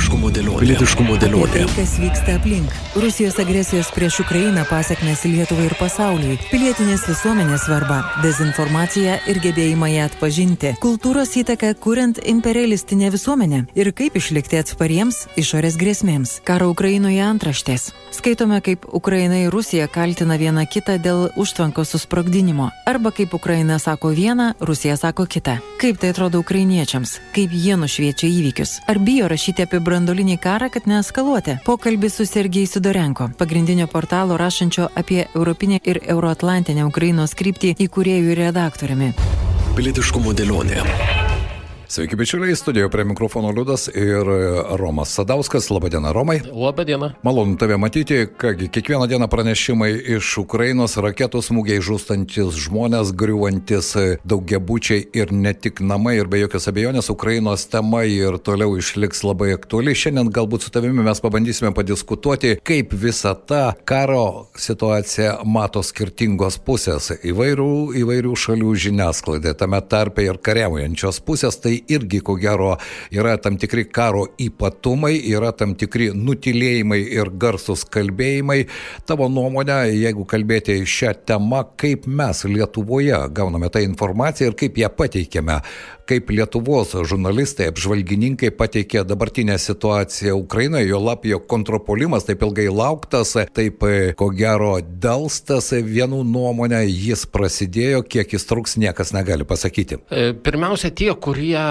Pilietiškumo dėlionė. Tai, kas vyksta aplink. Rusijos agresijos prieš Ukrainą pasekmes Lietuvai ir pasauliui. Pilietinės visuomenės svarba, dezinformacija ir gebėjimą ją atpažinti. Kultūros įtaka kuriant imperialistinę visuomenę. Ir kaip išlikti atspariems išorės grėsmėms. Karo Ukrainoje antraštės. Skaitome, kaip Ukraina ir Rusija kaltina vieną kitą dėl užtvankos susprogdinimo. Arba kaip Ukraina sako vieną, Rusija sako kitą. Kaip tai atrodo ukrainiečiams? Kaip jie nušviečia įvykius? Ar bijo rašyti apie branduolinį karą, kad neeskaluoti? Pokalbis su Sergej Sidorenko, pagrindinio portalo rašančio apie europinę ir euroatlantinę Ukrainos kryptį įkūrėjų ir redaktoriumi. Pilietiškumo dėlionė. Sveiki, bičiuliai, studijoje prie mikrofono Liudas ir Romas Sadauskas. Labadiena, Romai. Labadiena. Malonu tave matyti. Kągi, kiekvieną dieną pranešimai iš Ukrainos, raketų smūgiai, žūstantis žmonės, griūvantis daugiabučiai ir ne tik namai. Ir be jokios abejonės Ukrainos tema ir toliau išliks labai aktuali. Šiandien galbūt su tavimi mes pabandysime padiskutuoti, kaip visą tą karo situaciją mato skirtingos pusės. Įvairių šalių žiniasklaidai, tame tarpe ir kariaujančios pusės. Tai irgi, ko gero, yra tam tikri karo ypatumai, yra tam tikri nutilėjimai ir garsus kalbėjimai. Tavo nuomonė, jeigu kalbėti šią temą, kaip mes Lietuvoje gauname tą informaciją ir kaip ją pateikėme, kaip Lietuvos žurnalistai, apžvalgininkai pateikė dabartinę situaciją Ukrainoje, jo lapio kontrpolimas, taip ilgai lauktas, taip, ko gero, delstas, vienų nuomonę jis prasidėjo, kiek jis truks, niekas negali pasakyti. Pirmiausia, tie, kurie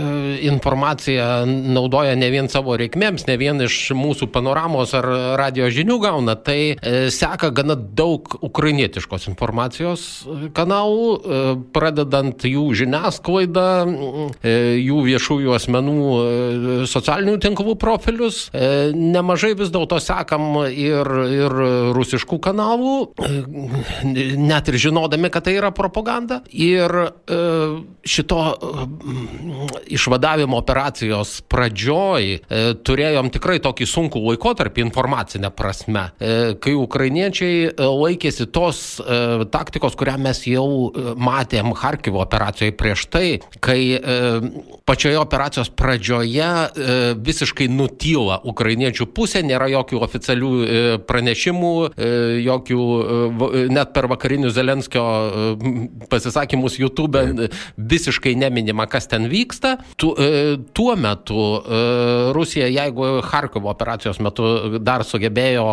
informaciją naudoja ne vien savo reikmėms, ne vien iš mūsų panoramos ar radio žinių gauna, tai seka gana daug ukrainietiškos informacijos kanalų, pradedant jų žiniasklaidą, jų viešųjų asmenų socialinių tinklų profilius. Nemažai vis dėlto sekam ir rusiškų kanalų, net ir žinodami, kad tai yra propaganda. Ir šito išvadavimo operacijos pradžioj turėjom tikrai tokį sunkų laikotarpį informacinę prasme, kai ukrainiečiai laikėsi tos taktikos, kurią mes jau matėm Charkivo operacijoje prieš tai, kai pačioje operacijos pradžioje visiškai nutyla ukrainiečių pusė, nėra jokių oficialių pranešimų, jokių, net per vakarinius Zelenskio pasisakymus YouTube visiškai neminima, kas ten vyksta. Tuo metu Rusija, jeigu Charkivo operacijos metu dar sugebėjo,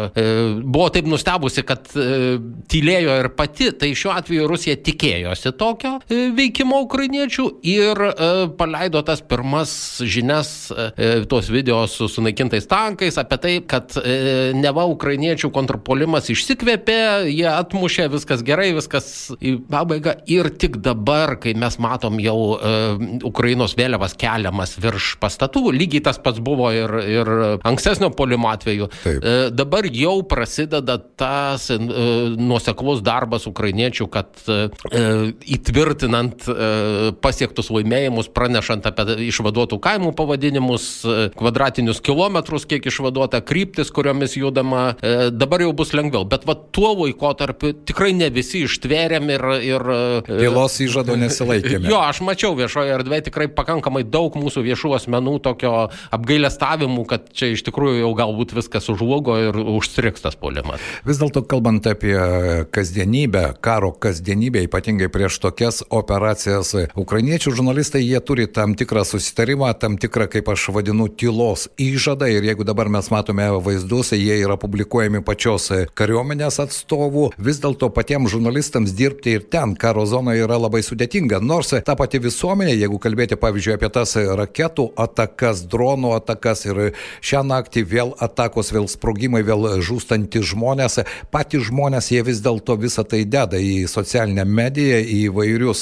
buvo taip nustebusi, kad tylėjo ir pati, tai šiuo atveju Rusija tikėjosi tokio veikimo ukrainiečių ir paleido tas pirmas žinias, tos video su sunaikintais tankais apie tai, kad neva ukrainiečių kontrpuolimas išsikvėpė, jie atmušė, viskas gerai, viskas į pabaigą. Ir tik dabar, kai mes matom jau Ukrainos vėliavas keliamas virš pastatų, lygiai tas pats buvo ir ankstesnio puolimo atveju. Taip. Dabar jau prasideda tas nuoseklus darbas ukrainiečių, kad įtvirtinant pasiektus laimėjimus, pranešant apie išvaduotų kaimų pavadinimus, kvadratinius kilometrus, kiek išvaduota, kryptis, kuriomis judama, dabar jau bus lengviau. Bet va tuo laikotarpiu tikrai ne visi ištvėrėm ir Tylos įžado nesilaikėme. Jo, aš mačiau viešoje erdvėje tikrai pakankamai daug mūsų viešų asmenų tokio apgailestavimų, kad čia iš tikrųjų jau galbūt viskas užlugo ir užstriks tas puolimas. Vis dėlto, kalbant apie kasdienybę, karo kasdienybę, ypatingai prieš tokias operacijas, ukrainiečių žurnalistai, jie turi tam tikrą susitarimą, tam tikrą, kaip aš vadinu, tylos įžadą, ir jeigu dabar mes matome vaizdus, jie yra publikuojami pačios kariuomenės atstovų, vis dėlto patiems žurnalistams dirbti ir ten karo zonoje yra labai sudėtinga, nors ta pati visuomenė, jeigu kalbėti pavyzdžiui apie tas raketų atakas, dronų atakas ir šią naktį vėl atakos, vėl sprogimai, vėl žūstantys žmonės, patys žmonės jie vis dėlto visą tai deda į socialinę mediją, į įvairius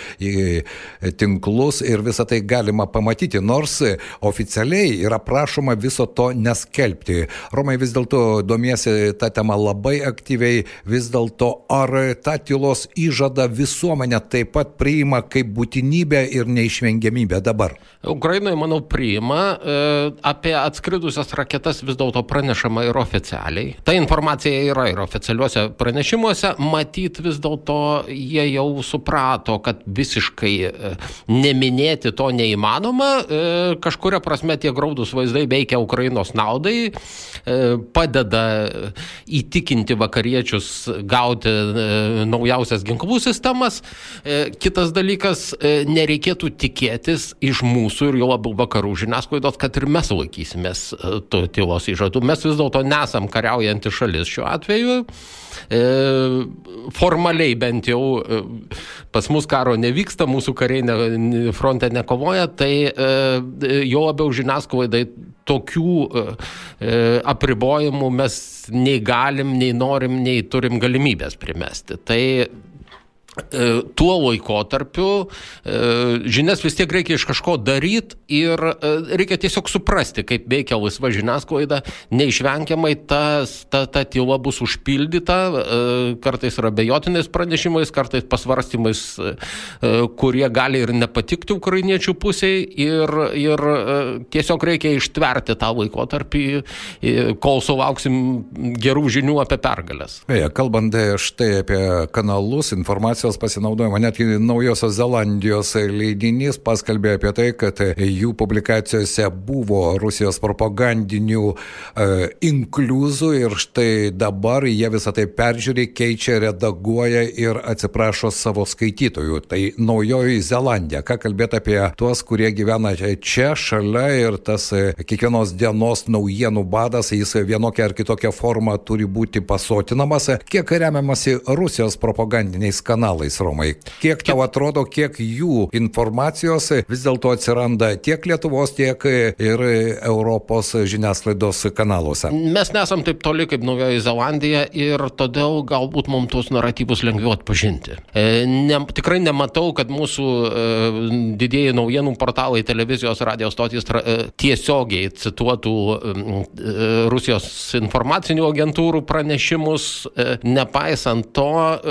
tinklus ir visą tai galima pamatyti, nors oficialiai yra prašoma viso to neskelbti. Romai, vis dėlto domiesi tą temą labai aktyviai, vis dėlto ar tą tylos įžadą visuomenė taip pat priima kaip būtinybę ir neišvengiamybė dabar? Ukrainoje, manau, priima. Apie atskridusias raketas vis dėlto pranešama ir oficialiai. Ta informacija yra ir oficialiuose pranešimuose. Matyt, vis dėlto jie jau suprato, kad visiškai neminėti to neįmanoma. Kažkuria prasme tie graudus vaizdai veikia Ukrainos naudai, padeda įtikinti vakariečius gauti naujausias ginklų sistemas. Kitas dalykas, nereikėtų tikėtis iš mūsų ir jau labiau vakarų žiniasklaidos, kad ir mes laikysimės to tylos įžadų. Mes vis dėlto nesam kariaujanti šalis šiuo atveju. Formaliai bent jau pas mus karo nevyksta, mūsų kariai fronte nekovoja, tai jau labiau žiniasklaidai tokių apribojimų mes nei galim, nei norim, nei turim galimybės primesti. Tai tuo laikotarpiu žinias vis tiek reikia iš kažko daryti ir reikia tiesiog suprasti, kaip veikia laisva žiniasklaida. Neišvengiamai ta tyla bus užpildyta, kartais yra abejotinais pranešimais, kartais pasvarstymais, kurie gali ir nepatikti ukrainiečių pusiai ir tiesiog reikia ištverti tą laikotarpį, kol sulauksim gerų žinių apie pergalės. Kalbant štai apie kanalus, informacijos pasinaudojimą, net Naujosios Zelandijos leidinys paskelbė apie tai, kad jų publikacijose buvo Rusijos propagandinių inkliuzų ir štai dabar jie visą tai peržiūri, keičia, redaguoja ir atsiprašo savo skaitytojų. Tai Naujoji Zelandija. Ką kalbėti apie tuos, kurie gyvena čia, šalia ir tas kiekvienos dienos naujienų badas, jis vienokia ar kitokia forma turi būti pasotinamas. Kiek remiamasi Rusijos propagandiniais kanalais, Romai? Kiek tau atrodo, kiek jų informacijos vis dėlto atsiranda tiek Lietuvos, tiek ir Europos žiniasklaidos kanaluose? Mes nesam taip toli kaip Naujoji Zelandija ir todėl galbūt mums tuos naratyvus lengviau atpažinti. Tikrai nematau, kad mūsų didieji naujienų portalai, televizijos, radijos stotys tiesiogiai cituotų Rusijos informacinių agentūrų pranešimus. Nepaisant to,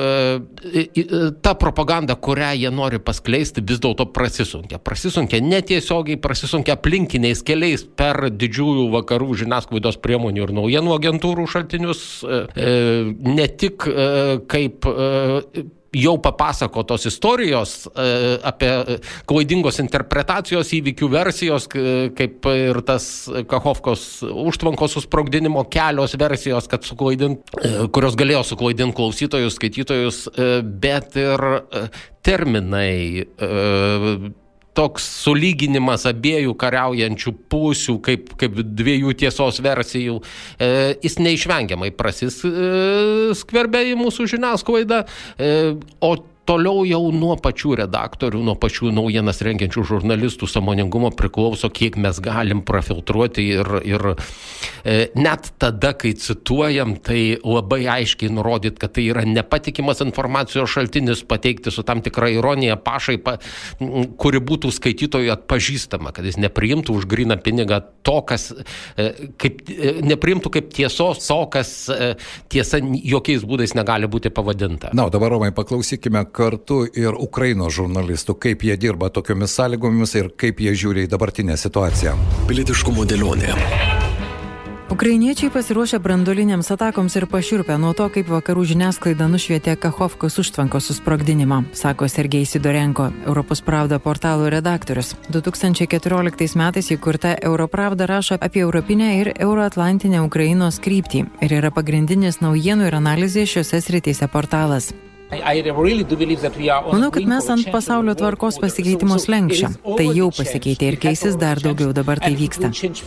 ta propaganda, kurią jie nori paskleisti, vis dėlto prasisunkia. Prasisunkia netiesiogiai, prasisunkia aplinkiniais keliais per didžiųjų vakarų žiniasklaidos priemonių ir naujienų agentūrų šaltinius. Ne tik kaip jau papasakotos istorijos apie klaidingos interpretacijos įvykių versijos, kaip ir tas Kachovkos užtvankos susprogdinimo kelios versijos, kurios galėjo suklaidinti klausytojus, skaitytojus, bet ir terminai, toks sulyginimas abiejų kariaujančių pusių, kaip dviejų tiesos versijų, jis neišvengiamai prasiskverbia į mūsų žiniasklaidą, o toliau jau nuo pačių redaktorių, nuo pačių naujienas rengiančių žurnalistų sąmoningumo priklauso, kiek mes galim prafiltruoti ir net tada, kai cituojam, tai labai aiškiai nurodyti, kad tai yra nepatikimas informacijos šaltinis, pateikti su tam tikra ironija, pašaipa, kuri būtų skaitytojui atpažįstama, kad jis nepriimtų už gryną pinigą to, kas nepriimtų kaip tiesos to, kas tiesa jokiais būdais negali būti pavadinta. Na, dabar, Romai, paklausykime kartu ir Ukrainos žurnalistų, kaip jie dirba tokiomis sąlygomis ir kaip jie žiūri į dabartinę situaciją. Pilietiškumo dėlionė. Ukrainiečiai pasiruošę branduolinėms atakoms ir pašiurpę nuo to, kaip vakarų žiniasklaida nušvietė Kachovkos užtvankos susprogdinimą, sako Sergejus Sidorenko, Europos Pravda portalo redaktorius. 2014 metais įkurta Europravda rašo apie europinę ir euroatlantinę Ukrainos kryptį ir yra pagrindinis naujienų ir analizės šiose srityse portalas. Manau, kad mes ant pasaulio tvarkos pasikeitimo slenksčio. Tai jau pasikeitė ir keisis dar daugiau, dabar tai vyksta.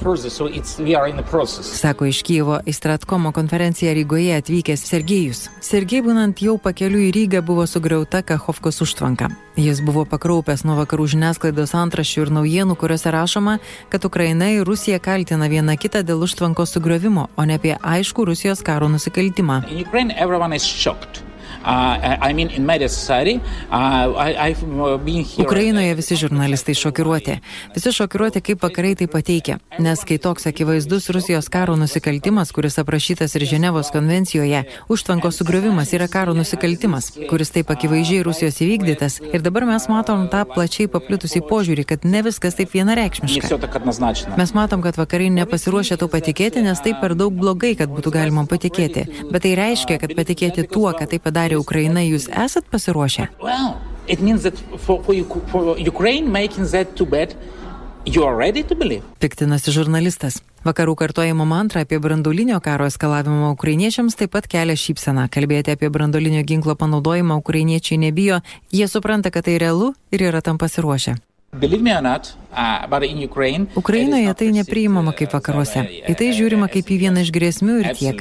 Sako iš Kijevo į Stratkomo konferenciją Rygoje atvykęs Sergejus. Sergej, būnant jau pakeliu į Rygą, buvo sugriauta Kachovkos užtvanka. Jis buvo pakraupęs nuo vakarų žiniasklaidos antraščių ir naujienų, kuriuose rašoma, kad Ukraina ir Rusija kaltina viena kitą dėl užtvankos sugriovimo, o ne apie aiškų Rusijos karo nusikaltimą. Ukrainoje visi žurnalistai šokiruoti. Visi šokiruoti, kaip vakarai tai pateikia. Nes kai toks akivaizdus Rusijos karo nusikaltimas, kuris aprašytas ir Ženevos konvencijoje, užtvankos sugriovimas yra karo nusikaltimas, kuris taip akivaizdžiai Rusijos įvykdytas. Ir dabar mes matom tą plačiai paplitusį požiūrį, kad ne viskas taip vienareikšmiška. Mes matom, kad vakarai nepasiruošę to patikėti, nes tai per daug blogai, kad būtų galima patikėti. Bet tai reiškia, kad patikėti tuo, kad tai padarė Ukraina, jūs esat pasiruošę? It means that for Ukraine making that too bad, you are ready to believe. Piktinasi žurnalistas. Vakarų kartojimo mantra apie branduolinio karo eskalavimą ukrainiečiams taip pat kelia šypseną. Kalbėti apie branduolinio ginklo panaudojimą ukrainiečiai nebijo, jie supranta, kad tai realu ir yra tam pasiruošę. Ukrainoje tai nepriimama kaip vakaruose. Į tai žiūrima kaip į vieną iš grėsmių ir tiek.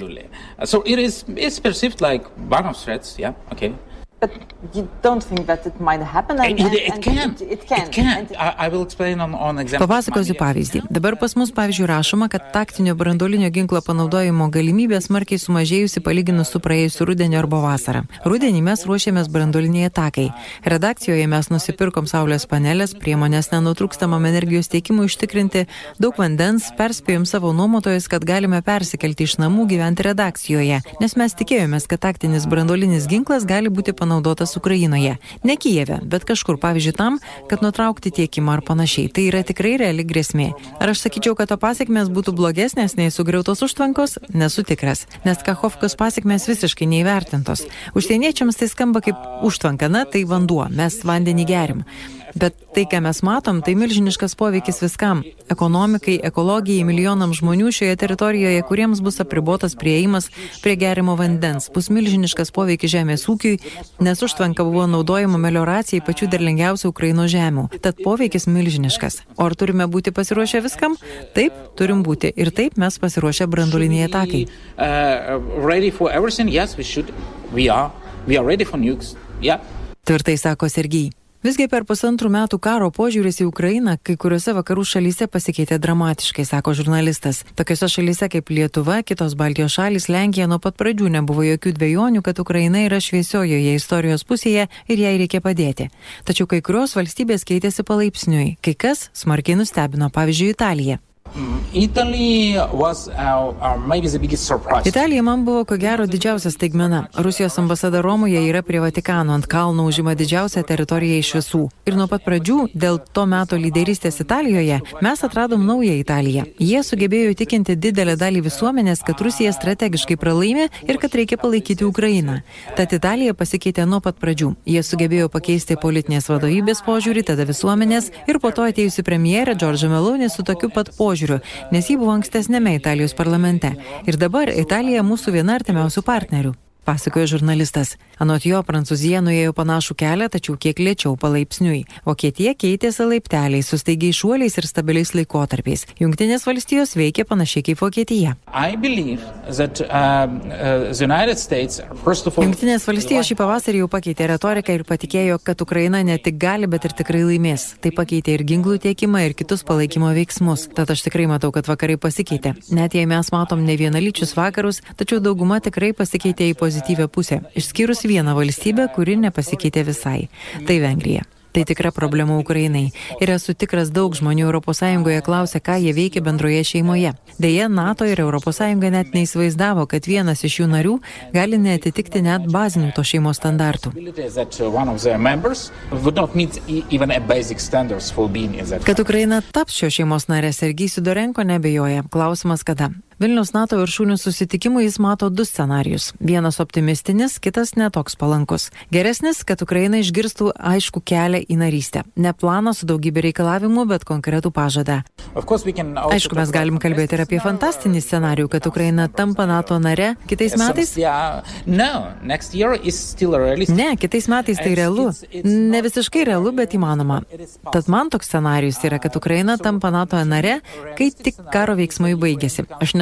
But you don't think that it might happen? It can. I will explain on example. Papasakosiu pavyzdį. Dabar pas mus, pavyzdžiui, rašoma, kad taktinio branduolinio ginklo panaudojimo galimybė smarkiai sumažėjusi palyginus su praėjusiu rudeniu arba vasarą. Rudenį mes ruošėmės branduoliniai atakai. Redakcijoje mes nusipirkom saulės panelės, priemonės nenutrūkstamam energijos tiekimui užtikrinti, daug vandens, perspėjom savo nuomotojus, kad galime persikelti iš namų gyventi redakcijoje, nes mes tikėjomės, kad taktinis branduolinis ginklas gali būti panaudotas Ukrainoje. Ne Kijeve, bet kažkur, pavyzdžiui, tam, kad nutraukti tiekimą ar panašiai. Tai yra tikrai reali grėsmė. Ar aš sakyčiau, kad to pasekmės būtų blogesnės nei sugriautos užtvankos? Nesu tikras, nes Kachovkos pasekmės visiškai neįvertintos. Užsieniečiams tai skamba kaip užtvanka, na, tai vanduo, mes vandenį gerim. Bet tai, ką mes matom, tai milžiniškas poveikis viskam. Ekonomikai, ekologijai, milijonams žmonių šioje teritorijoje, kuriems bus apribotas prieimas prie gerimo vandens. Bus milžiniškas poveikis žemės ūkiui, nes užtvanka buvo naudojama melioracijai pačių derlingiausių Ukrainos žemių. Tad poveikis milžiniškas. O ar turime būti pasiruošę viskam? Taip, turim būti. Ir taip mes pasiruošę branduoliniai atakai. Tvirtai sako Sergij. Visgi per 1,5 metų karo požiūris į Ukrainą kai kuriuose vakarų šalyse pasikeitė dramatiškai, sako žurnalistas. Tokiose šalyse kaip Lietuva, kitos Baltijos šalys, Lenkija nuo pat pradžių nebuvo jokių dvejonių, kad Ukraina yra šviesiojoje istorijos pusėje ir jai reikia padėti. Tačiau kai kurios valstybės keitėsi palaipsniui, kai kas smarkiai nustebino, pavyzdžiui, Italija. Italija man buvo ko gero didžiausia staigmena. Rusijos ambasada Romoje yra prie Vatikano, ant kalno užima didžiausią teritoriją iš visų. Ir nuo pat pradžių, dėl to meto lyderystės Italijoje, mes atradom naują Italiją. Jie sugebėjo įtikinti didelę dalį visuomenės, kad Rusija strategiškai pralaimi ir kad reikia palaikyti Ukrainą. Tad Italija pasikeitė nuo pat pradžių. Jie sugebėjo pakeisti politinės vadovybės požiūrį, tada visuomenės ir po to atėjusi premjerė Giorgia Meloni su tokiu pat požiūriu, nes jį buvo ankstesnėme Italijos parlamente. Ir dabar Italija mūsų viena artimiausių partnerių, pasakojo žurnalistas. Anot jo, Prancūzija nuėjo panašų kelią, tačiau kiek lėčiau palaipsniui. Vokietija keitėsi laipteliais, su staigiais šuoliais ir stabiliais laikotarpiais. Jungtinės valstijos veikia panašiai kaip Vokietija. Jungtinės valstijos šį pavasarį jau pakeitė retoriką ir patikėjo, kad Ukraina ne tik gali, bet ir tikrai laimės. Tai pakeitė ir ginklų tiekimą, ir kitus palaikymo veiksmus. Tad aš tikrai matau, kad vakarai pasikeitė. Net jei mes matom ne vienalyčius vakarus, tačiau dauguma tikrai pasikeitė į pozityvę pusę, išskyrus vieną valstybę, kuri nepasikeitė visai. Tai Vengrija. Tai tikra problema Ukrainai. Ir esu tikras, daug žmonių ES klausia, ką jie veikia bendroje šeimoje. Deja, NATO ir ES net neįsivaizdavo, kad vienas iš jų narių gali neatitikti net bazinių to šeimos standartų. Kad Ukraina taps šios šeimos narė, Sergij Sidorenko nebejoja. Klausimas kada? Vilniaus NATO viršūnių susitikimų jis mato du scenarijus. Vienas optimistinis, kitas netoks palankus. Geresnis, kad Ukraina išgirstų aišku kelią į narystę. Ne planą su daugybė reikalavimų, bet konkretų pažadą. Aišku, mes galim kalbėti ir apie fantastinį scenarijų, kad Ukraina tampa NATO nare kitais metais. Ne, kitais metais tai realu. Ne visiškai realu, bet įmanoma. Tad man toks scenarijus yra, kad Ukraina tampa NATO nare, kai tik karo veiksmai baigėsi. Aš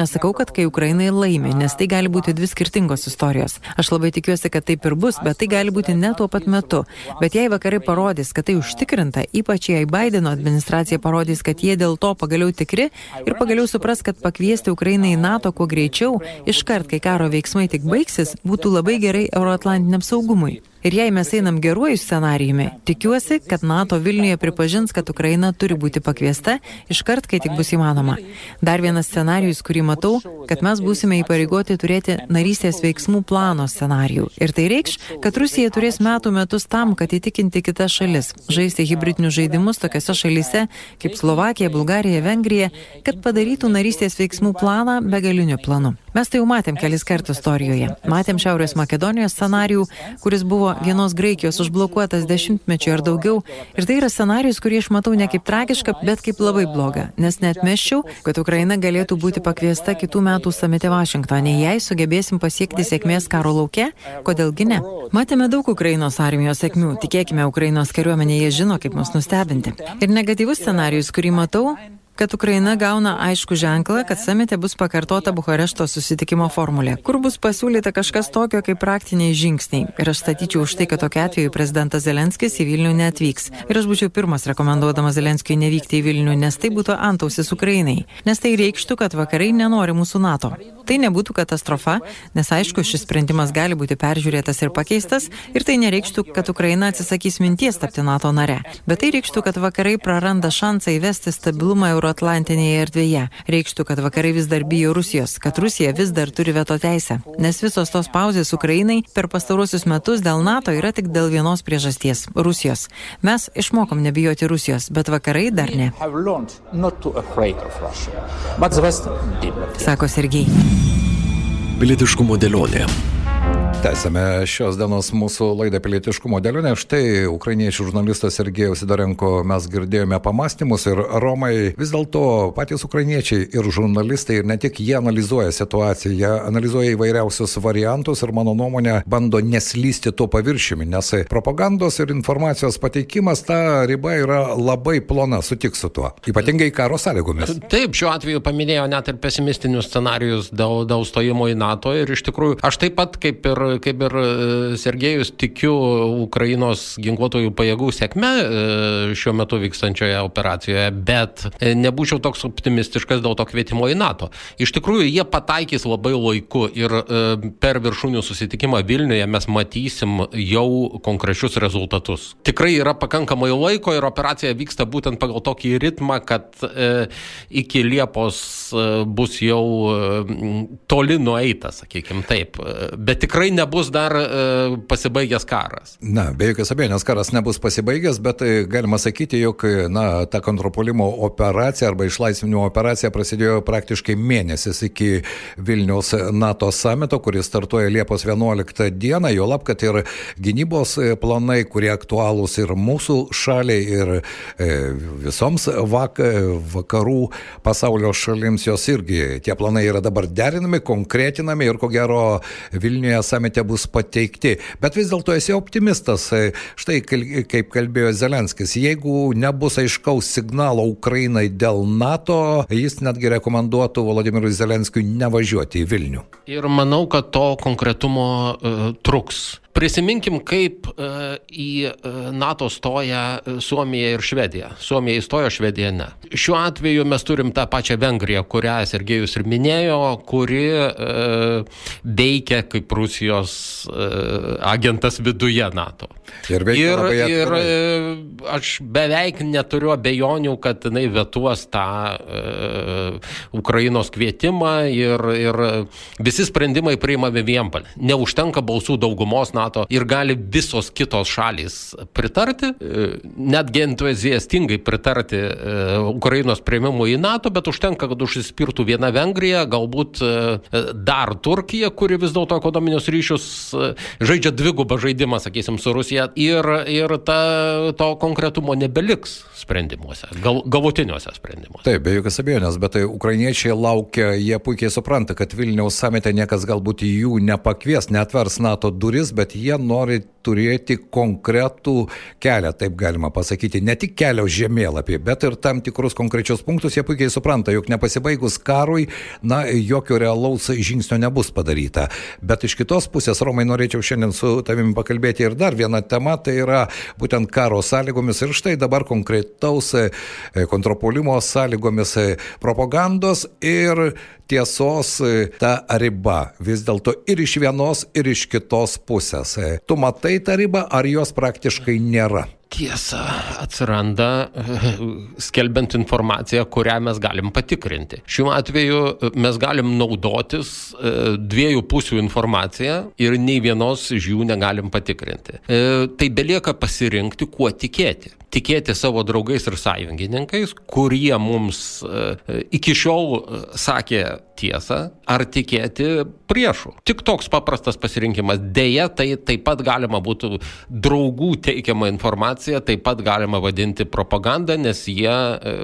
nesakau, kad kai Ukrainai laimi, nes tai gali būti dvi skirtingos istorijos. Aš labai tikiuosi, kad taip ir bus, bet tai gali būti ne tuo pat metu. Bet jei vakarai parodys, kad tai užtikrinta, ypač jei Baideno administracija parodys, kad jie dėl to pagaliau tikri ir pagaliau supras, kad pakviesti Ukrainą į NATO kuo greičiau, iškart, kai karo veiksmai tik baigsis, būtų labai gerai euroatlantiniam saugumui. Ir jei mes einam geruoju scenarijumi, tikiuosi, kad NATO Vilniuje pripažins, kad Ukraina turi būti pakviesta iškart, kai tik bus įmanoma. Dar vienas scenarijus, kurį matau, kad mes būsime įpareigoti turėti narystės veiksmų plano scenarijų. Ir tai reikš, kad Rusija turės metus tam, kad įtikinti kitas šalis, žaisti hibridinius žaidimus tokiose šalyse kaip Slovakija, Bulgarija, Vengrija, kad padarytų narystės veiksmų planą begaliniu planu. Mes tai jau matėm kelis kartus istorijoje. Matėm Šiaurės Makedonijos scenarijų, kuris buvo vienos Graikijos užblokuotas 10-mečių ar daugiau. Ir tai yra scenarijus, kurį aš matau ne kaip tragišką, bet kaip labai blogą. Nes neatmesčiau, kad Ukraina galėtų būti pakviesta kitų metų samite Vašingtone, jei sugebėsim pasiekti sėkmės karo lauke, kodėlgi ne. Matėme daug Ukrainos armijos sėkmių. Tikėkime, Ukrainos kariuomenė jie žino, kaip mus nustebinti. Ir negatyvus scenarijus, kurį matau, kad Ukraina gauna aišku ženklą, kad samite bus pakartota Bukarešto susitikimo formulė, kur bus pasiūlyta kažkas tokio kaip praktiniai žingsniai. Ir aš statyčiau už tai, kad tokiu atveju prezidentas Zelenskis į Vilnių neatvyks. Ir aš būčiau pirmas rekomenduodamas Zelenskiui nevykti į Vilnių, nes tai būtų antausis Ukrainai. Nes tai reikštų, kad vakarai nenori mūsų NATO. Tai nebūtų katastrofa, nes aišku, šis sprendimas gali būti peržiūrėtas ir pakeistas, ir tai nereikštų, kad Ukraina atsisakys minties tapti NATO nare. Bet tai reikštų, kad vakarai praranda šansą įvesti stabilumą Euroatlantinėje erdvėje. Reikštų, kad vakarai vis dar bijo Rusijos, kad Rusija vis dar turi veto teisę. Nes visos tos pauzės Ukrainai per pastaruosius metus dėl NATO yra tik dėl vienos priežasties – Rusijos. Mes išmokom nebijoti Rusijos, bet vakarai dar ne. Sako Sergej. Pilietiškumo dėlionė. Tęsime šios dienos mūsų laidą Pilietiškumo dėlionė. Štai ukrainiečių žurnalistas Sergejus Sidorenko mes girdėjome pamastymus ir Romai vis dėlto patys ukrainiečiai ir žurnalistai ir ne tik jie analizuoja situaciją, jie analizuoja įvairiausius variantus ir mano nuomonė bando neslysti tuo paviršiumi, nes propagandos ir informacijos pateikimas ta riba yra labai plona, sutik su tuo, ypatingai karo sąlygomis. Taip, šiuo atveju paminėjo net ir pesimistinius scenarius dėl stojimo į NATO ir iš tikrųjų aš taip pat kaip ir Sergejus tikiu Ukrainos ginkluotųjų pajėgų sėkme šiuo metu vykstančioje operacijoje, bet nebūčiau toks optimistiškas dėl to kvietimo į NATO. Iš tikrųjų, jie pataikys labai laiku ir per viršūnių susitikimą Vilniuje mes matysim jau konkrečius rezultatus. Tikrai yra pakankamai laiko ir operacija vyksta būtent pagal tokį ritmą, kad iki Liepos bus jau toli nueita, sakykime taip. Bet tikrai nebus dar pasibaigęs karas. Na, be jokios abejonės karas nebus pasibaigęs, bet galima sakyti, jog ta kontrpuolimo operacija arba išlaisvinimo operacija prasidėjo praktiškai mėnesis iki Vilniaus NATO samito, kuris startuoja Liepos 11 dieną, juolab, kad ir gynybos planai, kurie aktualūs ir mūsų šaliai, ir visoms vakarų pasaulio šalims, jos irgi tie planai yra dabar derinami, konkretinami ir ko gero Vilniuje samite bus pateikti. Bet vis dėlto esi optimistas. Štai kaip kalbėjo Zelenskis, jeigu nebus aiškaus signalo Ukrainai dėl NATO, jis netgi rekomenduotų Volodymyrui Zelenskiui nevažiuoti į Vilnių. Ir manau, kad to konkretumo truks. Prisiminkim, kaip į NATO stoja Suomija ir Švedija. Suomija įstojo, Švedija ne. Šiuo atveju mes turim tą pačią Vengriją, kurią Sergejus ir minėjo, kuri veikia kaip Rusijos agentas viduje NATO. Ir aš beveik neturiu abejonių, kad jinai vetuos tą Ukrainos kvietimą ir visi sprendimai priimami vienbalsiai. Neužtenka balsų daugumos NATO ir gali visos kitos šalys pritarti, netgi entuziastingai pritarti Ukrainos priėmimui į NATO, bet užtenka, kad užsispirtų viena Vengrija, galbūt dar Turkija, kuri vis dėlto ekonominius ryšius žaidžia dvigubą žaidimą, sakysim, su Rusija ir to konkretumo nebeliks sprendimuose, galutiniuose sprendimuose. Taip, be jokios abejonės, bet tai ukrainiečiai laukia, jie puikiai supranta, kad Vilniaus samite niekas galbūt jų nepakvies, neatvers NATO duris, bet jie nori turėti konkretų kelią, taip galima pasakyti, ne tik kelio žemėlapį, bet ir tam tikrus konkrečius punktus. Jie puikiai supranta, jog nepasibaigus karui, jokio realaus žingsnio nebus padaryta. Bet iš kitos pusės, Romai, norėčiau šiandien su tavimi pakalbėti ir dar vieną temą, tai yra būtent karo sąlygomis ir štai dabar konkretaus kontrpuolimo sąlygomis propagandos ir tiesos ta riba vis dėlto ir iš vienos, ir iš kitos pusės. Tu matai tą ribą, ar jos praktiškai nėra? Tiesa, atsiranda skelbiant informaciją, kurią mes galim patikrinti. Šiuo atveju mes galim naudotis dviejų pusių informaciją ir nei vienos iš jų negalim patikrinti. Tai belieka pasirinkti, kuo tikėti. Tikėti savo draugais ir sąjungininkais, kurie mums iki šiol sakė tiesą, ar tikėti priešų. Tik toks paprastas pasirinkimas. Deja, tai taip pat galima būtų draugų teikiamą informaciją, taip pat galima vadinti propagandą, nes jie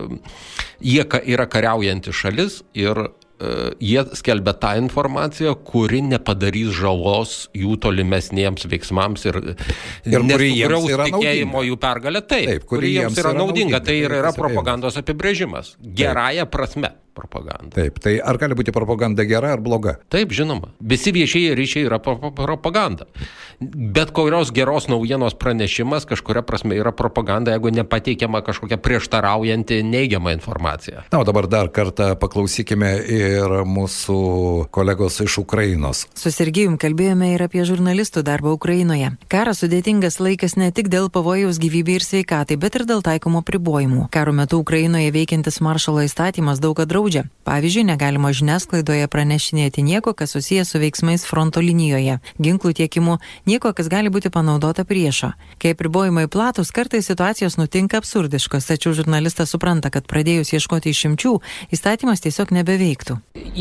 yra kariaujanti šalis ir jie skelbia tą informaciją, kuri nepadarys žalos jų tolimesniems veiksmams ir nesugriaus tikėjimo jų pergalę. Taip, kuri jiems yra naudinga. Tai yra propagandos apibrėžimas. Gerąja prasme propaganda. Taip, tai ar gali būti propaganda gera ar bloga? Taip, žinoma. Visi viešieji ryšiai yra propaganda. Bet kurios geros naujienos pranešimas kažkuria prasme yra propaganda, jeigu nepateikiama kažkokia prieštaraujanti neigiama informacija. Na, o dabar dar kartą paklausykime ir mūsų kolegos iš Ukrainos. Su Sergejum kalbėjome ir apie žurnalistų darbą Ukrainoje. Karas sudėtingas laikas ne tik dėl pavojaus gyvybei ir sveikatai, bet ir dėl taikomo pribojimų. Karo metu Ukrainoje veikiantis maršalo įstatymas daug ką draudžia. Pavyzdžiui, negalima žiniasklaidoje pranešinėti nieko, kas susijęs su veiksmais fronto linijoje, ginklų tiekimu, nieko, kas gali būti panaudota priešo. Kai apribojimai platus, kartais situacijos nutinka absurdiškos, tačiau žurnalistas supranta, kad pradėjus ieškoti išimčių, įstatymas tiesiog nebeveiktų.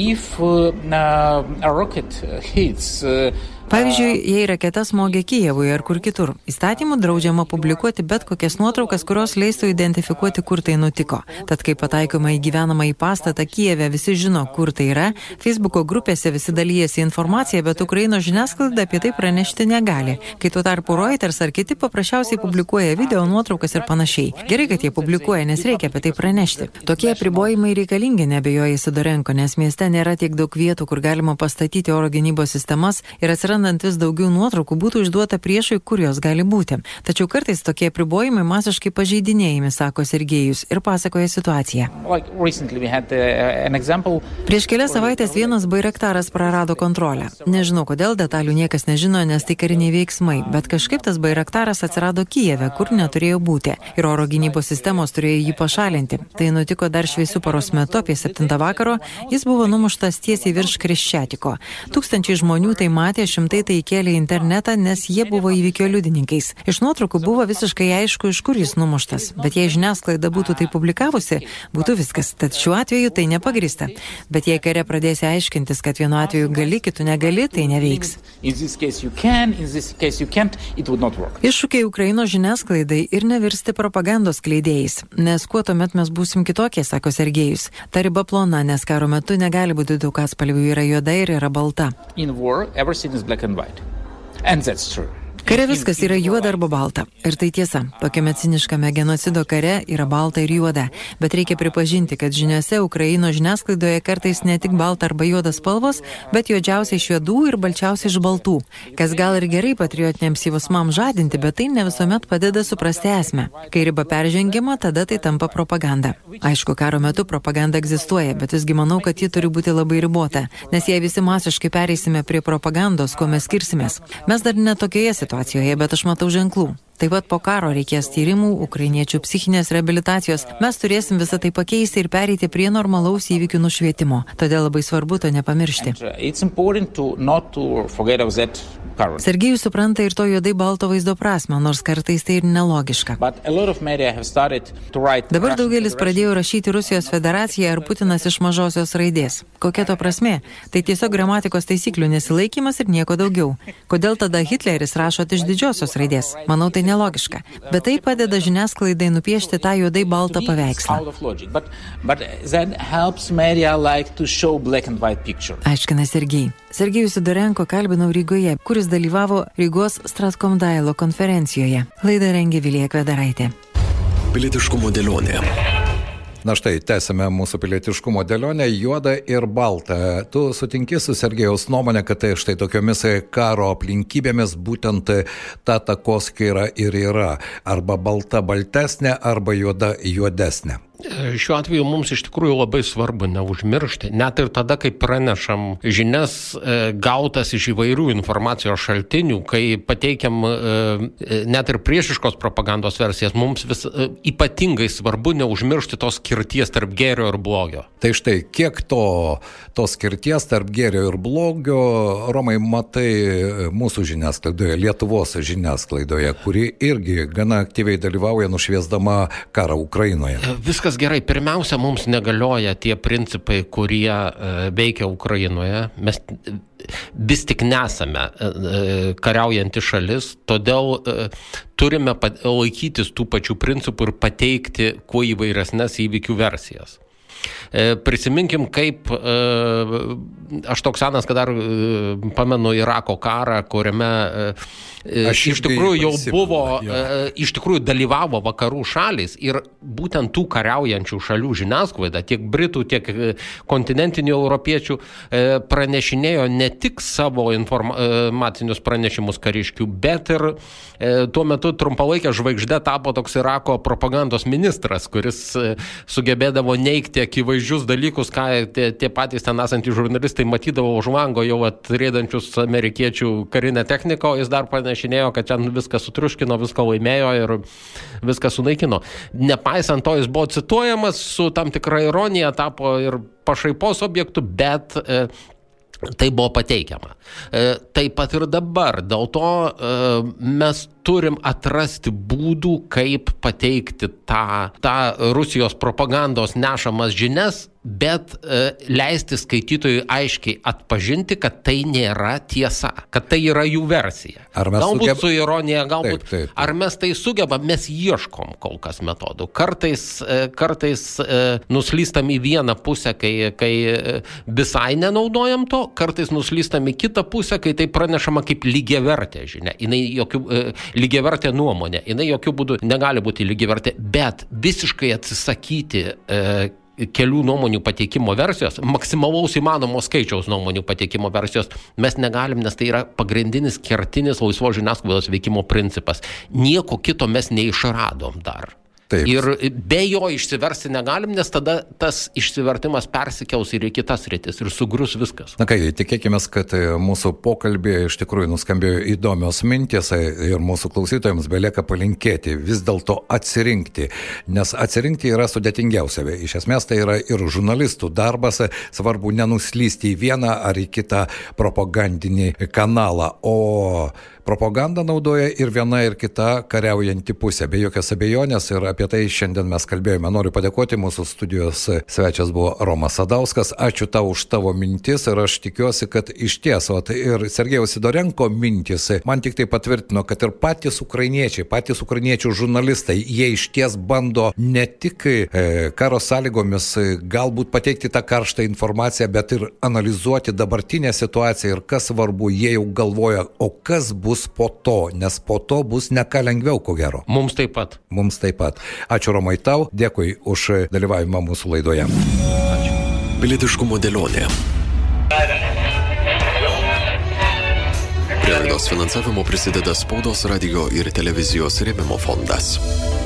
Pavyzdžiui, jei raketa smogia Kijevui ar kur kitur, įstatymu draudžiama publikuoti bet kokias nuotraukas, kurios leistų identifikuoti, kur tai nutiko. Tad, kai pataikoma į gyvenamąjį pastatą Kijeve, visi žino, kur tai yra, Facebooko grupėse visi dalyjasi informaciją, bet Ukrainos žiniasklaida apie tai pranešti negali. Kai tuo tarpu Reuters ar kiti paprasčiausiai publikuoja video, nuotraukas ir panašiai. Gerai, kad jie publikuoja, nes reikia apie tai pranešti. Tokie apribojimai reikalingi, neabejoja Sidorenko, nes mieste nėra tiek daug vietų, kur galima pastatyti oro gynybos sistemas ir atsirandant vis daugiau nuotraukų būtų išduota priešui, kur jos gali būti. Tačiau kartais tokie apribojimai masiškai pažeidinėjami, sako Sergejus ir pasakoja situaciją. Prieš kelias savaitės vienas Bairaktaras prarado kontrolę. Nežinau, kodėl, detalių niekas nežino, nes tai kariniai veiksmai, bet kažkaip tas Bairaktaras atsirado Kijeve, kur neturėjo būti. Ir oro gynybos sistemos turėjo jį pašalinti. Tai nutiko dar šviesių paros metu, apie 7 vakaro, jis buvo numuštas tiesiai virš Kreščiatiko. Tūkstančiai žmonių tai matė, šimtai tai įkėlė į internetą, nes jie buvo įvykio liudininkais. Iš nuotraukų buvo visiškai aišku, iš kur jis numuštas. Bet jei žiniasklaida būtų tai publikavusi, būtų viskas. Tad šiuo atveju tai nepagrįsta. Bet jei kare pradėsi aiškintis, kad vienu atveju gali, kitu negali, tai neveiks. Iššūkiai Ukrainos žiniasklaidai ir nevirsti propagandos skleidėjais. Nes kuo tuomet mes būsim kitokie, sako Sergejus. Ta riba plona, nes karo metu negali būti daug atspalvių, yra juoda ir yra balta. And that's true. Kare viskas yra juoda arba balta. Ir tai tiesa. Tokiame ciniškame genocido kare yra balta ir juoda. Bet reikia pripažinti, kad žiniose Ukrainos žiniasklaidoje kartais ne tik balta arba juodas spalvos, bet juodžiausiai iš juodų ir balčiausiai iš baltų. Kas gal ir gerai patriotiniams jausmams žadinti, bet tai ne visuomet padeda suprasti esmę. Kai riba peržengiama, tada tai tampa propaganda. Aišku, karo metu propaganda egzistuoja, bet visgi manau, kad ji turi būti labai ribota. Nes jei visi masiškai pereisime prie propagandos, kuo mes skirsimės. Mes dar netokioje situacijoje, bet aš matau ženklų. Taip pat po karo reikės tyrimų, ukrainiečių psichinės reabilitacijos. Mes turėsim visą tai pakeisti ir pereiti prie normalaus įvykių nušvietimo. Todėl labai svarbu to nepamiršti. Sergejus supranta ir to juodai balto vaizdo prasmę, nors kartais tai ir nelogiška. Dabar daugelis pradėjo rašyti Rusijos federaciją ar Putinas iš mažosios raidės. Kokia to prasmė? Tai tiesiog gramatikos taisyklių nesilaikymas ir nieko daugiau. Kodėl tada Hitleris rašo iš didžiosios raidės? Manau, tai nelogiška, bet tai padeda žiniasklaidai nupiešti tą juodai baltą paveikslą. Aiškina Sergej. Sergejų Sidorenko kalbinau Rygoje, kuris dalyvavo Rygos Stratkom Dailo konferencijoje. Laidą rengė Vilija Kvedaraitė. Pilietiškumo dėlionė. Na štai, tęsime mūsų pilietiškumo dėlionę juodą ir baltą. Tu sutinki su Sergejaus nuomonė, kad tai štai tokiomis karo aplinkybėmis būtent ta takoskyra ir yra. Arba balta baltesnė, arba juoda juodesnė. Šiuo atveju mums iš tikrųjų labai svarbu neužmiršti, net ir tada, kai pranešam žinias gautas iš įvairių informacijos šaltinių, kai pateikiam net ir priešiškos propagandos versijas, mums ypatingai svarbu neužmiršti tos skirties tarp gėrio ir blogio. Tai štai, kiek tos skirties tarp gėrio ir blogio, Romai, matai mūsų žiniasklaidoje, Lietuvos žiniasklaidoje, kuri irgi gana aktyviai dalyvauja nušviesdama karą Ukrainoje? Viskas gerai. Pirmiausia, mums negalioja tie principai, kurie veikia Ukrainoje. Mes vis tik nesame kariaujanti šalis, todėl turime laikytis tų pačių principų ir pateikti kuo įvairesnes įvykių versijas. Prisiminkim, kaip aš toks senas, kad dar pamenu Irako karą, kuriame iš tikrųjų jau buvo, iš tikrųjų dalyvavo vakarų šalys ir būtent tų kariaujančių šalių žiniasklaida, tiek Britų, tiek kontinentinių europiečių pranešinėjo ne tik savo informacinius pranešimus kariškių, bet ir tuo metu trumpalaikė žvaigždė tapo toks Irako propagandos ministras, kuris sugebėdavo neigti akivaizdžius dalykus, ką tie patys ten esantys žurnalistai matydavo už lango jau atrėdančius amerikiečių karinę techniką, o jis dar pranešinėjo, kad ten viską sutriuškino, viską laimėjo ir viską sunaikino. Nepaisant to, jis buvo cituojamas su tam tikra ironija, tapo ir pašaipos objektu, bet tai buvo pateikiama. Taip pat ir dabar. Dėl to mes turim atrasti būdų, kaip pateikti tą Rusijos propagandos nešamas žinias, bet leisti skaitytojui aiškiai atpažinti, kad tai nėra tiesa, kad tai yra jų versija. Galbūt su ironija, galbūt. Taip. Ar mes tai sugebam, mes ieškom kol kas metodų. Kartais nuslystam į vieną pusę, kai visai nenaudojam to, kartais nuslystam į kitą pusę, kai tai pranešama kaip lygiavertė žinia. Lygiavertė nuomonė. Jinai jokių būdų negali būti lygiavertė, bet visiškai atsisakyti kelių nuomonių pateikimo versijos, maksimalaus įmanomo skaičiaus nuomonių pateikimo versijos mes negalim, nes tai yra pagrindinis kertinis laisvos žiniasklaidos veikimo principas. Nieko kito mes neišradom dar. Taip. Ir be jo išsiversti negalim, nes tada tas išsivertimas persikels ir į kitas sritis ir sugrius viskas. Na kai, tikėkime, kad mūsų pokalbėje iš tikrųjų nuskambėjo įdomios mintis ir mūsų klausytojams belieka palinkėti vis dėlto atsirinkti, nes atsirinkti yra sudėtingiausia. Iš esmės tai yra ir žurnalistų darbas, svarbu nenuslysti į vieną ar į kitą propagandinį kanalą, o propagandą naudoja ir viena ir kita kariaujanti pusė, be jokios abejonės, ir apie tai šiandien mes kalbėjome. Noriu padėkoti, mūsų studijos svečias buvo Romas Sadauskas. Ačiū tau už tavo mintis ir aš tikiuosi, kad iš ties, ir Sergejaus Sidorenko mintis man tik tai patvirtino, kad ir patys ukrainiečių žurnalistai, jie iš ties bando ne tik karo sąlygomis galbūt pateikti tą karštą informaciją, bet ir analizuoti dabartinę situaciją ir kas svarbu, jie jau galvoja, o kas bus po to, nes po to bus ne ką lengviau, ko gero. Mums taip pat. Ačiū Romai tau, dėkui už dalyvavimą mūsų laidoje. Ačiū. Pilietiškumo dėlionė. Prie laidos finansavimo prisideda Spaudos, radio ir televizijos rėmimo fondas.